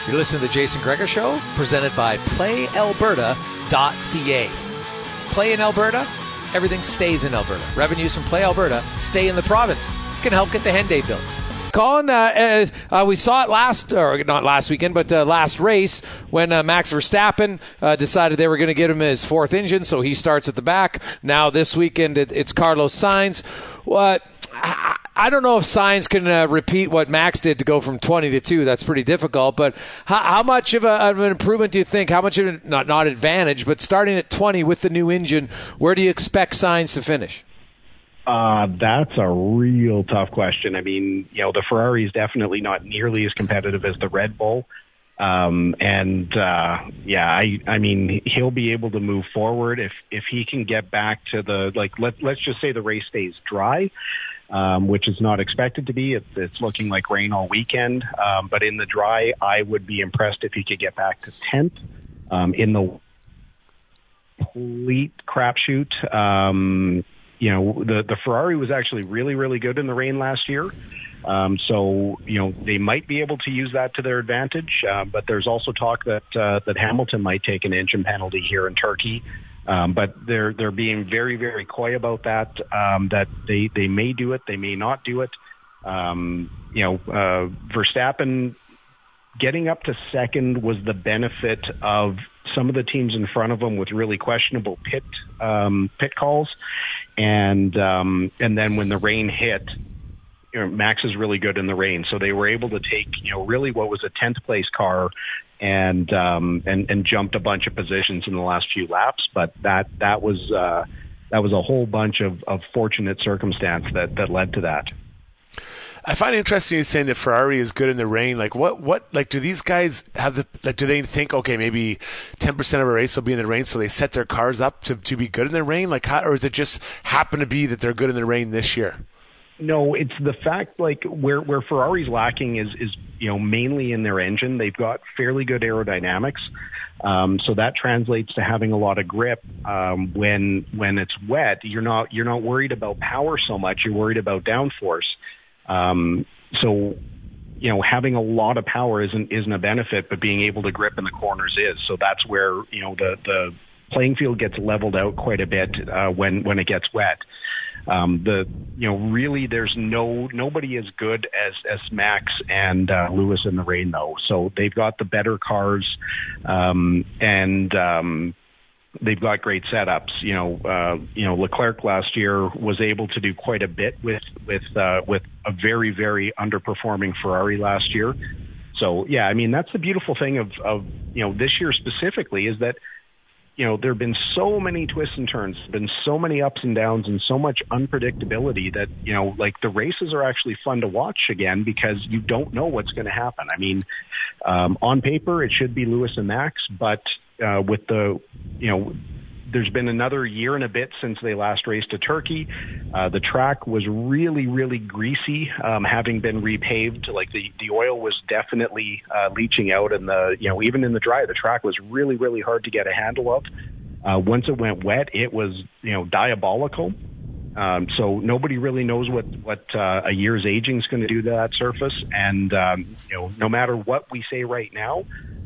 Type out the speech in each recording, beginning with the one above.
You're listening to the Jason Gregor Show, presented by PlayAlberta.ca. Play in Alberta, everything stays in Alberta. Revenues from Play Alberta stay in the province. Can help get the Henday built. Colin, we saw it last weekend, but last race when Max Verstappen decided they were going to get him his fourth engine, so he starts at the back. Now this weekend it's Carlos Sainz. I don't know if Sainz can repeat what Max did to go from 20 to 2. That's pretty difficult. But how much of an improvement do you think? How much of an, not advantage, but starting at 20 with the new engine, where do you expect Sainz to finish? That's a real tough question. I mean, the Ferrari is definitely not nearly as competitive as the Red Bull. I mean, he'll be able to move forward if he can get back to let's just say the race stays dry, which is not expected to be. It's looking like rain all weekend. But in the dry, I would be impressed if he could get back to 10th. In the complete crapshoot, the Ferrari was actually really, really good in the rain last year. So they might be able to use that to their advantage. But there's also talk that Hamilton might take an engine penalty here in Turkey. But they're being very, very coy about that. That they may do it, they may not do it. Verstappen getting up to second was the benefit of some of the teams in front of him with really questionable pit calls. And then when the rain hit, Max is really good in the rain, so they were able to take really what was a 10th place car and jumped a bunch of positions in the last few laps. But that was a whole bunch of fortunate circumstance that led to that. I find it interesting you saying that Ferrari is good in the rain. Like what do these guys have do they think, okay, maybe 10% of a race will be in the rain, so they set their cars up to be good in the rain? Or is it just happen to be that they're good in the rain this year? No, it's the fact where Ferrari's lacking is mainly in their engine. They've got fairly good aerodynamics. So that translates to having a lot of grip. When it's wet, you're not worried about power so much. You're worried about downforce. So having a lot of power isn't a benefit, but being able to grip in the corners is. So that's where, the playing field gets leveled out quite a bit, when it gets wet. Really there's nobody as good as Max and, Lewis in the rain though. So they've got the better cars, they've got great setups. Leclerc last year was able to do quite a bit with a very, very underperforming Ferrari last year. So yeah, I mean, that's the beautiful thing of this year specifically is that there have been so many twists and turns, been so many ups and downs, and so much unpredictability that the races are actually fun to watch again because you don't know what's going to happen. I mean, on paper it should be Lewis and Max, but with there's been another year and a bit since they last raced to Turkey. The track was really, really greasy, having been repaved. Like the oil was definitely leaching out, and even in the dry, the track was really, really hard to get a handle of. Once it went wet, it was diabolical. So nobody really knows what a year's aging is going to do to that surface, and no matter what we say right now,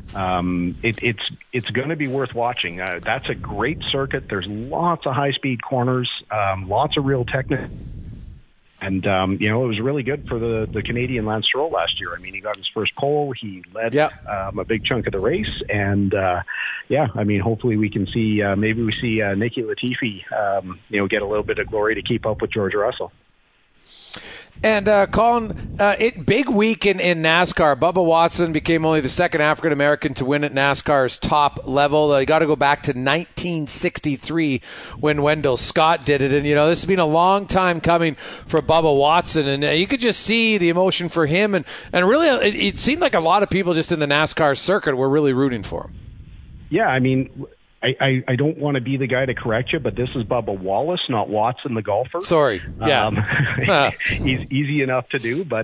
it's going to be worth watching. That's a great circuit. There's lots of high-speed corners, lots of real technical. And, it was really good for the Canadian Lance Stroll last year. I mean, he got his first pole. He led a big chunk of the race. And, hopefully we can see, maybe we see Nicky Latifi, get a little bit of glory to keep up with George Russell. And Colin, big week in NASCAR. Bubba Watson became only the second African American to win at NASCAR's top level. You got to go back to 1963 when Wendell Scott did it. And this has been a long time coming for Bubba Watson, and you could just see the emotion for him. And really, it seemed like a lot of people just in the NASCAR circuit were really rooting for him. Yeah, I mean, I don't want to be the guy to correct you, but this is Bubba Wallace, not Watson, the golfer. Sorry. Yeah. He's easy enough to do, but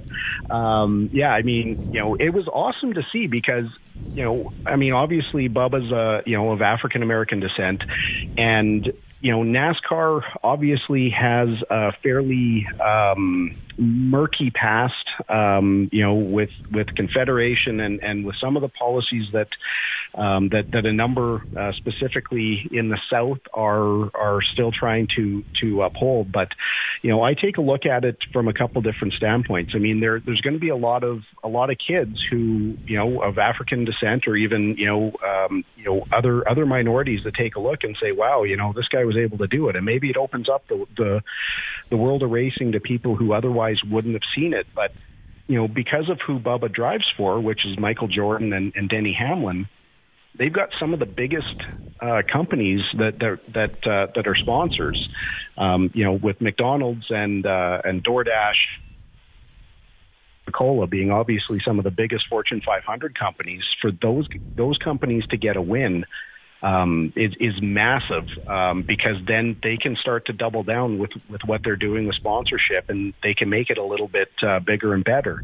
it was awesome to see because, obviously Bubba's, of African-American descent, and NASCAR obviously has a fairly murky past, with Confederation and with some of the policies that a number, specifically in the South, are still trying to uphold. But I take a look at it from a couple different standpoints. I mean, there's going to be a lot of kids who of African descent, or even other minorities, that take a look and say, wow, this guy was able to do it, and maybe it opens up the world of racing to people who otherwise wouldn't have seen it. But because of who Bubba drives for, which is Michael Jordan and Denny Hamlin, they've got some of the biggest companies that are sponsors. With McDonald's and DoorDash, Coca-Cola being obviously some of the biggest Fortune 500 companies. For those companies to get a win is massive, because then they can start to double down with what they're doing with sponsorship, and they can make it a little bit bigger and better.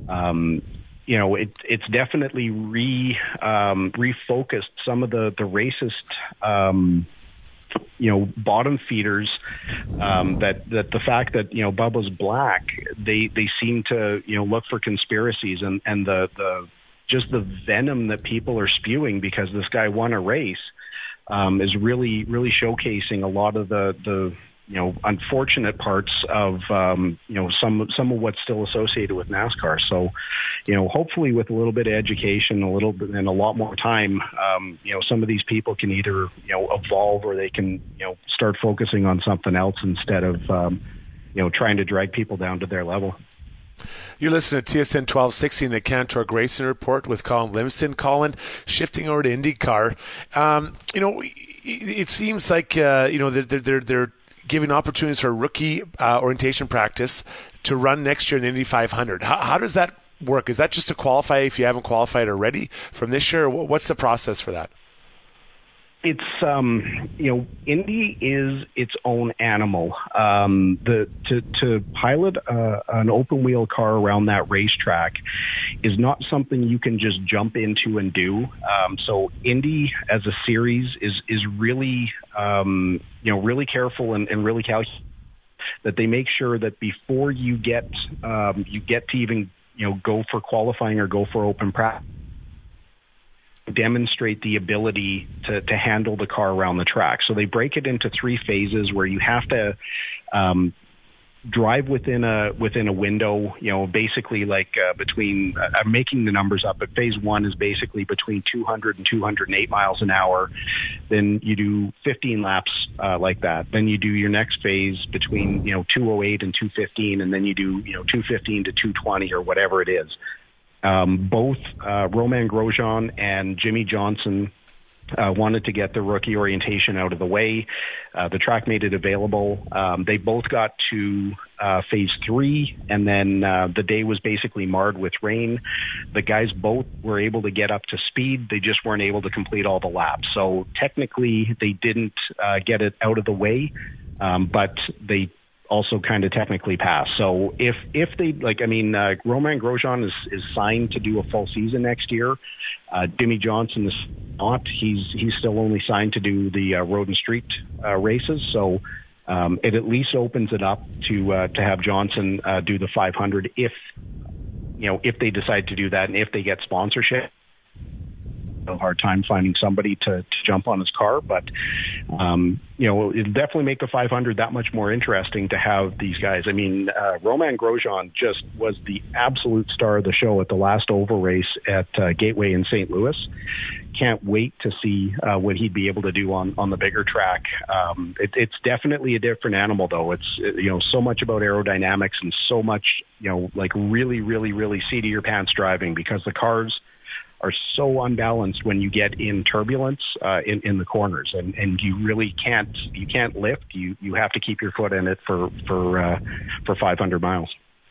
It's definitely refocused some of the racist bottom feeders, that the fact that Bubba's black, they seem to look for conspiracies, and the just the venom that people are spewing because this guy won a race is really showcasing a lot of the unfortunate parts of some of what's still associated with NASCAR. So hopefully with a little bit of education, a little bit and a lot more time, some of these people can either evolve, or they can start focusing on something else instead of trying to drag people down to their level. You're listening to TSN 1260 in the Cantor Grayson Report with Colin Livingston. Colin, shifting over to IndyCar, it seems like they're giving opportunities for rookie orientation practice to run next year in the Indy 500. How does that work? Is that just to qualify if you haven't qualified already from this year? Or what's the process for that? It's Indy is its own animal. To pilot an open wheel car around that racetrack is not something you can just jump into and do. So Indy as a series is really really careful and really calculated, that they make sure that before you get to even go for qualifying or go for open practice, demonstrate the ability to handle the car around the track. So they break it into 3 phases where you have to drive within a window, basically like between, I'm making the numbers up, but phase 1 is basically between 200 and 208 miles an hour. Then you do 15 laps like that. Then you do your next phase between 208 and 215, and then you do 215 to 220 or whatever it is. Both Romain Grosjean and Jimmy Johnson wanted to get the rookie orientation out of the way. The track made it available. They both got to phase 3, and then the day was basically marred with rain. The guys both were able to get up to speed. They just weren't able to complete all the laps. So technically, they didn't get it out of the way, but they also kind of technically pass. So if they Romain Grosjean is signed to do a full season next year. Jimmy Johnson is not. He's still only signed to do the road and street races. So it at least opens it up to have Johnson do the 500 if they decide to do that, and if they get sponsorship. A hard time finding somebody to jump on his car, but it'll definitely make the 500 that much more interesting to have these guys. I mean, Romain Grosjean just was the absolute star of the show at the last oval race at Gateway in St. Louis. Can't wait to see what he'd be able to do on the bigger track. It's definitely a different animal, though. It's so much about aerodynamics and so much really, really, really seat of your pants driving, because the cars are so unbalanced when you get in turbulence in the corners, and you really can't lift. You have to keep your foot in it for 500 miles.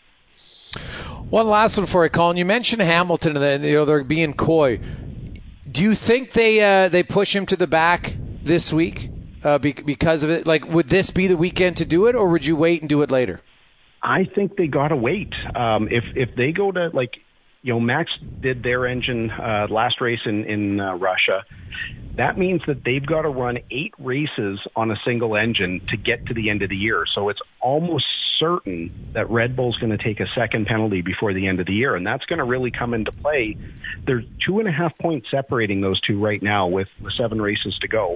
One last one for you, Colin. You mentioned Hamilton, and they're being coy. Do you think they push him to the back this week because of it? Like, would this be the weekend to do it, or would you wait and do it later? I think they got to wait. If they go to Max did their engine last race in Russia. That means that they've got to run 8 races on a single engine to get to the end of the year. So it's almost certain that Red Bull's going to take a second penalty before the end of the year, and that's going to really come into play. There's 2.5 points separating those two right now with 7 races to go.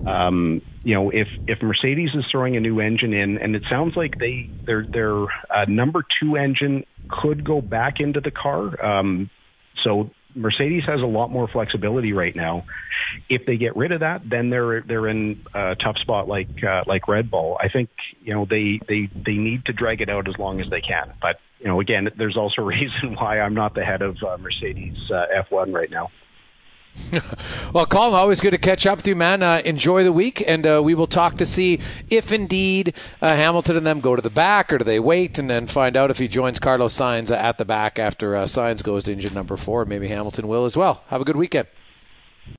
If Mercedes is throwing a new engine in, and it sounds like their number 2 engine could go back into the car. So Mercedes has a lot more flexibility right now. If they get rid of that, then they're in a tough spot like Red Bull. I think they need to drag it out as long as they can. But again, there's also a reason why I'm not the head of Mercedes F1 right now. Well, Colin, always good to catch up with you, man. Enjoy the week, and we will talk to see if indeed Hamilton and them go to the back, or do they wait and then find out if he joins Carlos Sainz at the back after Sainz goes to engine number 4. Maybe Hamilton will as well. Have a good weekend.